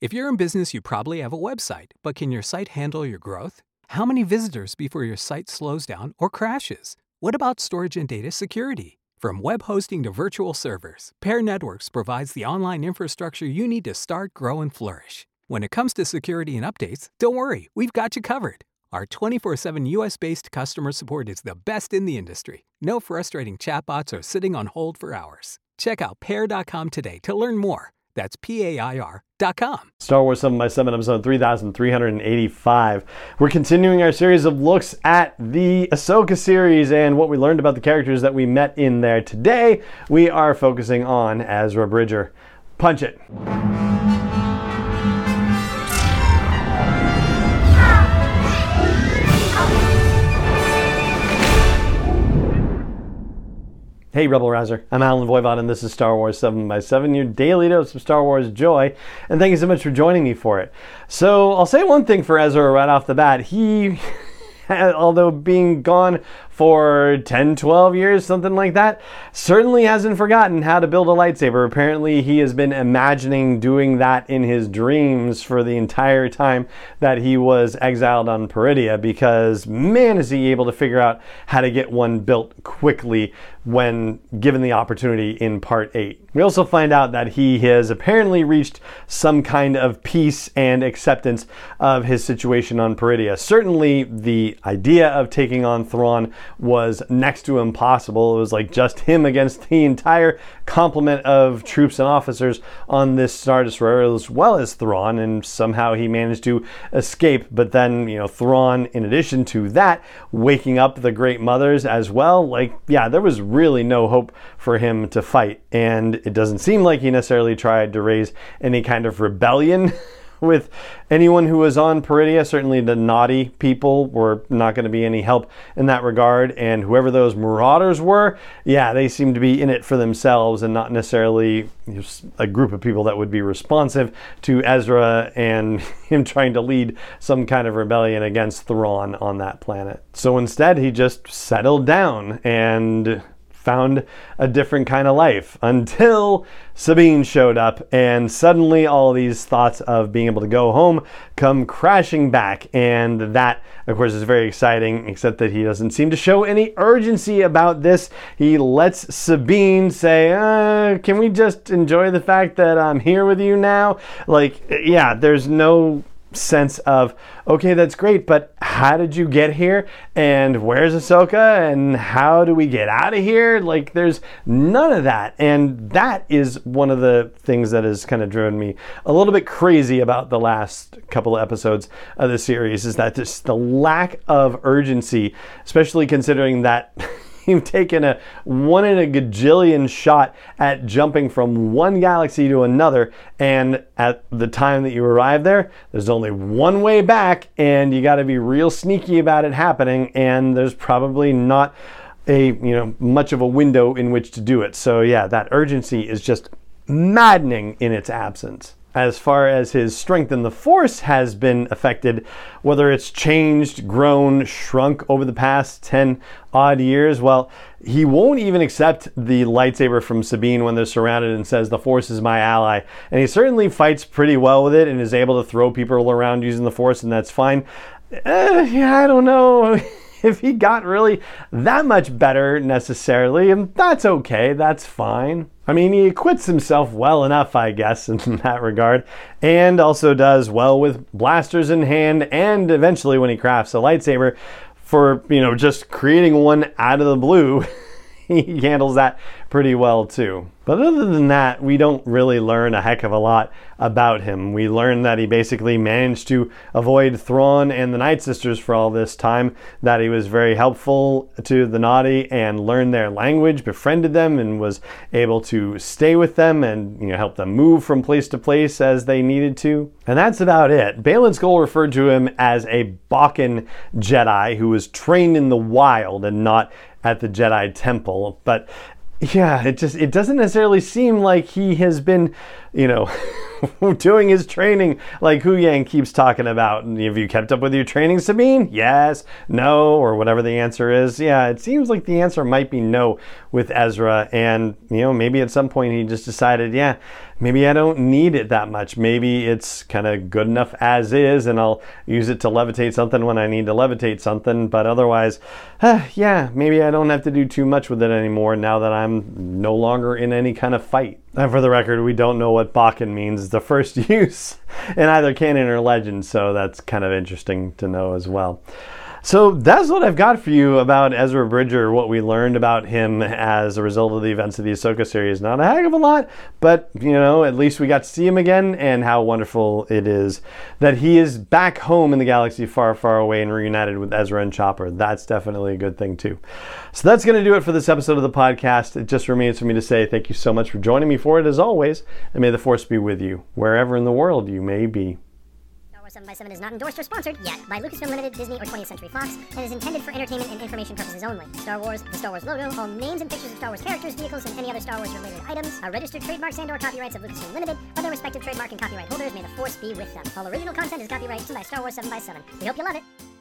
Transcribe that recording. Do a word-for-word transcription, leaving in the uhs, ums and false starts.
If you're in business, you probably have a website, but can your site handle your growth? How many visitors before your site slows down or crashes? What about storage and data security? From web hosting to virtual servers, Pair Networks provides the online infrastructure you need to start, grow, and flourish. When it comes to security and updates, don't worry, we've got you covered. Our twenty-four seven U S-based customer support is the best in the industry. No frustrating chatbots or sitting on hold for hours. Check out pair dot com today to learn more. That's P A I R dot com. Star Wars seven by seven, episode three thousand three hundred eighty-five. We're continuing our series of looks at the Ahsoka series and what we learned about the characters that we met in there. Today, we are focusing on Ezra Bridger. Punch it. Hey Rebel Rouser, I'm Alan Voivod and this is Star Wars seven by seven, your daily dose of Star Wars joy, and thank you so much for joining me for it. So I'll say one thing for Ezra right off the bat. He, although being gone for ten, twelve years, something like that, certainly hasn't forgotten how to build a lightsaber. Apparently he has been imagining doing that in his dreams for the entire time that he was exiled on Peridea, because man is he able to figure out how to get one built quickly when given the opportunity in part eight. We also find out that he has apparently reached some kind of peace and acceptance of his situation on Peridea. Certainly the idea of taking on Thrawn was next to impossible. It was like just him against the entire complement of troops and officers on this Star Destroyer, as well as Thrawn, and somehow he managed to escape. But then, you know, Thrawn, in addition to that, waking up the Great Mothers as well, like, yeah, there was really no hope for him to fight. And it doesn't seem like he necessarily tried to raise any kind of rebellion with anyone who was on Peridea. Certainly the naughty people were not going to be any help in that regard, and whoever those marauders were, yeah, they seemed to be in it for themselves and not necessarily a group of people that would be responsive to Ezra and him trying to lead some kind of rebellion against Thrawn on that planet. So instead he just settled down and found a different kind of life until Sabine showed up, and suddenly all these thoughts of being able to go home come crashing back. And that, of course, is very exciting, except that he doesn't seem to show any urgency about this. He lets Sabine say, uh, can we just enjoy the fact that I'm here with you now? Like, yeah, there's no sense of, okay, that's great, but how did you get here? And where's Ahsoka? And how do we get out of here? Like, there's none of that. And that is one of the things that has kind of driven me a little bit crazy about the last couple of episodes of the series, is that just the lack of urgency, especially considering that you've taken a one in a gajillion shot at jumping from one galaxy to another, and at the time that you arrive there, there's only one way back, and you got to be real sneaky about it happening, and there's probably not a, you know, much of a window in which to do it. So yeah, that urgency is just maddening in its absence. As far as his strength in the Force has been affected, whether it's changed, grown, shrunk over the past ten odd years, well, he won't even accept the lightsaber from Sabine when they're surrounded and says, the Force is my ally. And he certainly fights pretty well with it and is able to throw people around using the Force, and that's fine. Uh, yeah, I don't know if he got really that much better necessarily, and that's okay, that's fine. I mean, he acquits himself well enough, I guess, in that regard, and also does well with blasters in hand, and eventually when he crafts a lightsaber for, you know, just creating one out of the blue, he handles that pretty well too. But other than that, we don't really learn a heck of a lot about him. We learn that he basically managed to avoid Thrawn and the Night Sisters for all this time, that he was very helpful to the naughty and learned their language, befriended them, and was able to stay with them and, you know, help them move from place to place as they needed to. And that's about it. Baylan Skoll referred to him as a Bakken Jedi who was trained in the wild and not at the Jedi Temple. But yeah, it just, it doesn't necessarily seem like he has been, you know, doing his training like Huyang keeps talking about. And have you kept up with your training, Sabine? Yes, no, or whatever the answer is. Yeah, it seems like the answer might be no with Ezra. And, you know, maybe at some point he just decided, yeah, maybe I don't need it that much. Maybe it's kind of good enough as is, and I'll use it to levitate something when I need to levitate something. But otherwise, uh, yeah, maybe I don't have to do too much with it anymore now that I'm no longer in any kind of fight. And for the record, we don't know what Bakken means. It's the first use in either canon or legend, so that's kind of interesting to know as well. So that's what I've got for you about Ezra Bridger, what we learned about him as a result of the events of the Ahsoka series. Not a heck of a lot, but, you know, at least we got to see him again, and how wonderful it is that he is back home in the galaxy far, far away and reunited with Ezra and Chopper. That's definitely a good thing, too. So that's going to do it for this episode of the podcast. It just remains for me to say thank you so much for joining me for it, as always, and may the Force be with you, wherever in the world you may be. seven by seven is not endorsed or sponsored yet by Lucasfilm Limited, Disney, or twentieth Century Fox, and is intended for entertainment and information purposes only. Star Wars, the Star Wars logo, all names and pictures of Star Wars characters, vehicles, and any other Star Wars-related items are registered trademarks and/or copyrights of Lucasfilm Limited, or their respective trademark and copyright holders. May the Force be with them. All original content is copyright by Star Wars seven by seven. We hope you love it.